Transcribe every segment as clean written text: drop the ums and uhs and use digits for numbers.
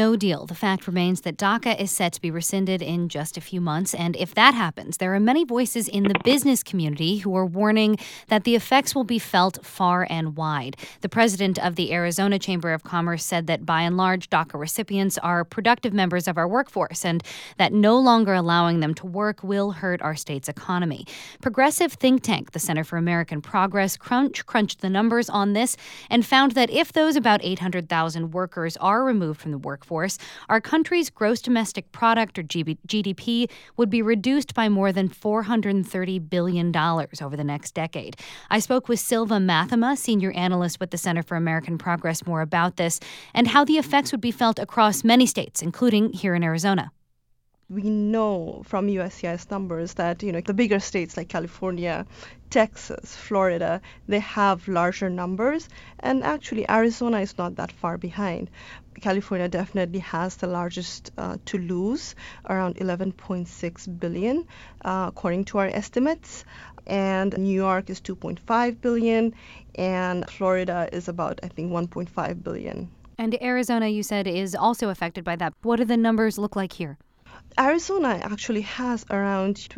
no deal, the fact remains that DACA is set to be rescinded in just a few months. And if that happens, there are many voices in the business community who are warning that the effects will be felt far and wide. The president of the Arizona Chamber of Commerce said that by and large, DACA recipients are productive members of our workforce and that no longer allowing them to work will hurt our state's economy. Progressive think tank, the Center for American Progress, crunched the numbers on this and found that if those about 800,000 workers are removed from the workforce, our country's gross domestic product, or GDP, would be reduced by more than $430 billion over the next decade. I spoke with Silva Mathema, senior analyst with the Center for American Progress, more about this and how the effects would be felt across many states, including here in Arizona. We know from USCIS numbers that, the bigger states like California, Texas, Florida, they have larger numbers. And actually, Arizona is not that far behind. California definitely has the largest to lose, around $11.6 billion, according to our estimates. And New York is $2.5 billion, and Florida is about, I think, $1.5 billion. And Arizona, you said, is also affected by that. What do the numbers look like here? Arizona actually has around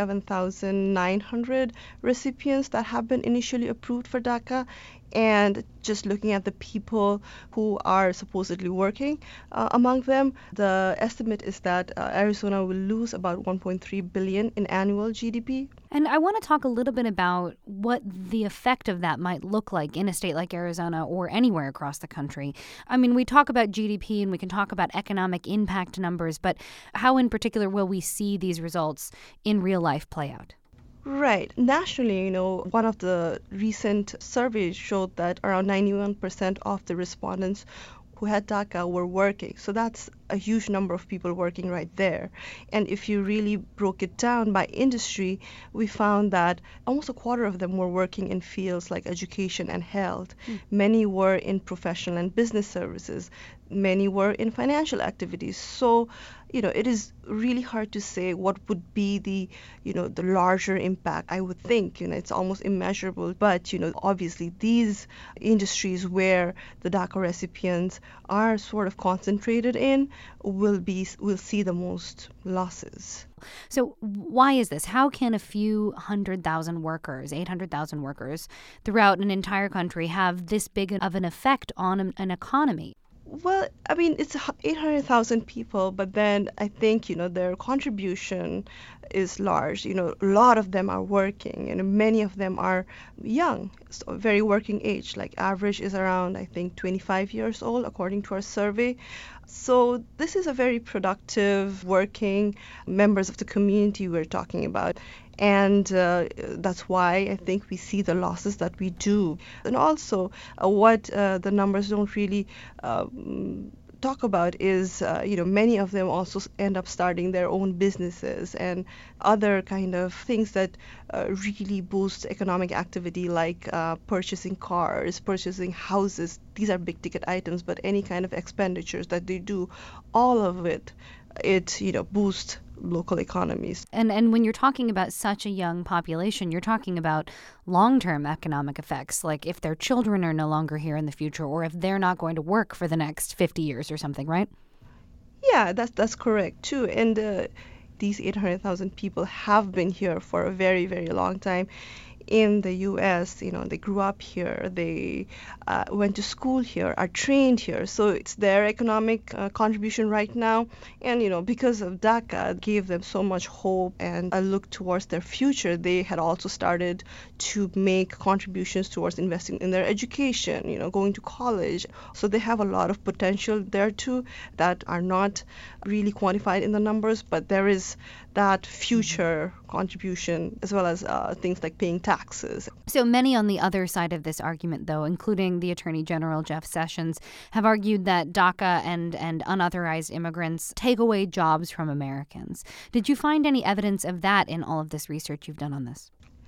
27,900 recipients that have been initially approved for DACA. And just looking at the people who are supposedly working among them, the estimate is that Arizona will lose about $1.3 billion in annual GDP. And I want to talk a little bit about what the effect of that might look like in a state like Arizona or anywhere across the country. I mean, we talk about GDP and we can talk about economic impact numbers, but how in particular will we see these results in real life play out? Right. Nationally, one of the recent surveys showed that around 91% of the respondents who had DACA were working. So that's a huge number of people working right there. And if you really broke it down by industry, we found that almost a quarter of them were working in fields like education and health. Many were in professional and business services. Many were in financial activities. So, it is really hard to say what would be the larger impact. I would think, it's almost immeasurable. But, obviously these industries where the DACA recipients are sort of concentrated in will see the most losses. So why is this? How can a few 800,000 workers throughout an entire country have this big of an effect on an economy? Well, I mean, it's 800,000 people, but then I think, their contribution is large. A lot of them are working, and many of them are young, so very working age. Like average is around, I think, 25 years old, according to our survey. So this is a very productive, working members of the community we're talking about. And that's why I think we see the losses that we do. And also, what the numbers don't really talk about is, many of them also end up starting their own businesses and other kind of things that really boost economic activity, like purchasing cars, purchasing houses. These are big ticket items, but any kind of expenditures that they do, all of it boosts local economies. And when you're talking about such a young population, you're talking about long-term economic effects, like if their children are no longer here in the future or if they're not going to work for the next 50 years or something, right? Yeah, that's correct too. And these 800,000 people have been here for a very, very long time. In the U.S., they grew up here, they went to school here, are trained here. So it's their economic contribution right now. And, because of DACA, gave them so much hope and a look towards their future. They had also started to make contributions towards investing in their education, going to college. So they have a lot of potential there too that are not really quantified in the numbers, but there is that future contribution as well as things like paying taxes. So many on the other side of this argument, though, including the Attorney General Jeff Sessions, have argued that DACA and unauthorized immigrants take away jobs from Americans. Did you find any evidence of that in all of this research you've done on this?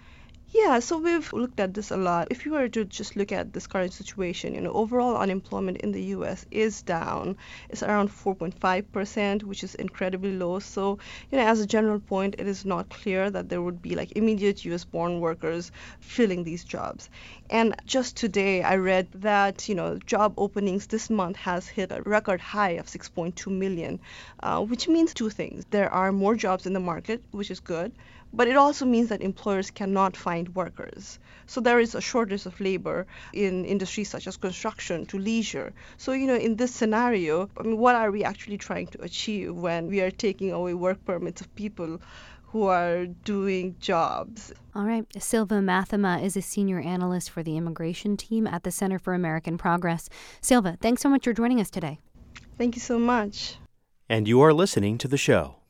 Yeah, so we've looked at this a lot. If you were to just look at this current situation, overall unemployment in the US is down. It's around 4.5%, which is incredibly low. So, as a general point, it is not clear that there would be like immediate US born workers filling these jobs. And just today, I read that, job openings this month has hit a record high of 6.2 million, which means two things. There are more jobs in the market, which is good, but it also means that employers cannot find workers. So there is a shortage of labor in industries such as construction to leisure. So, in this scenario, I mean, what are we actually trying to achieve when we are taking away work permits of people who are doing jobs? All right. Silva Mathema is a senior analyst for the immigration team at the Center for American Progress. Silva, thanks so much for joining us today. Thank you so much. And you are listening to the show.